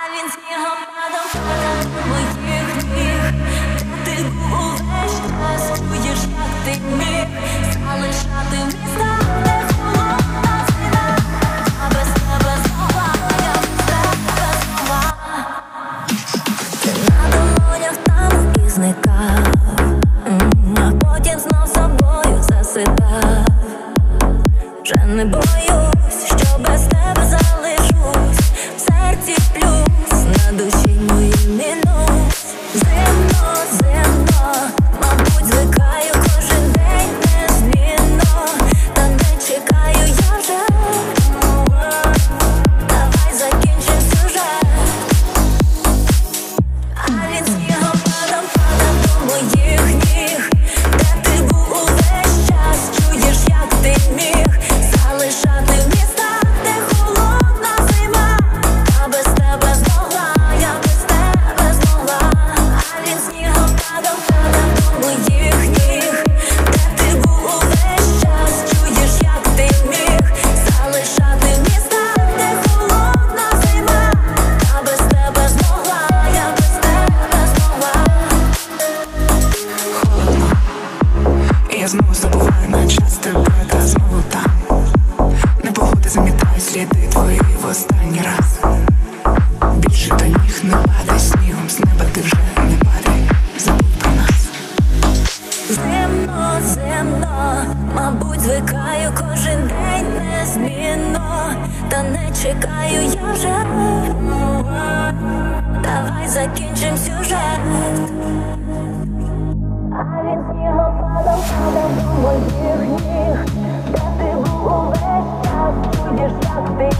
він снігопадом падав до моїх ніг. Де ти був увесь час, чуєш, як ти міг залишати міста, де холодна зима. А без тебе змогла, я без тебе змогла. Ти на долонях там і зникав, а потім знов собою засипав. Вже не боюсь, що без тебе залишусь. В серці плюс, на душі моїй мінус. Зимно, зимно, мабуть, звикаю кожен день незмінно. Та не чекаю я вже. Давай закінчим сюжет. А він снігопадом падав до моїх ніг. Де ти був увесь час, чуєш, як ти міг залишати в містах, де холодна зима. А без тебе змогла, я без тебе змогла. А він снігопадом падав до моїх ніг. Де ти був увесь час, чуєш, як ти міг залишати в містах, де холодна зима. А без тебе змогла, я без тебе змогла. Холодно, і я знову забуваю на час тебе, та знову там. Непогода замітає сліди твої в останній раз. Більше до ніг не падай снігом, з неба ти вже не падай, забудь про нас. Зимно, зимно, мабуть, звикаю кожен день незмінно. Та не чекаю я вже. Давай закінчим сюжет. А він снігопадом падав до моїх ніг. Де ти був увесь час, чуєш, як ти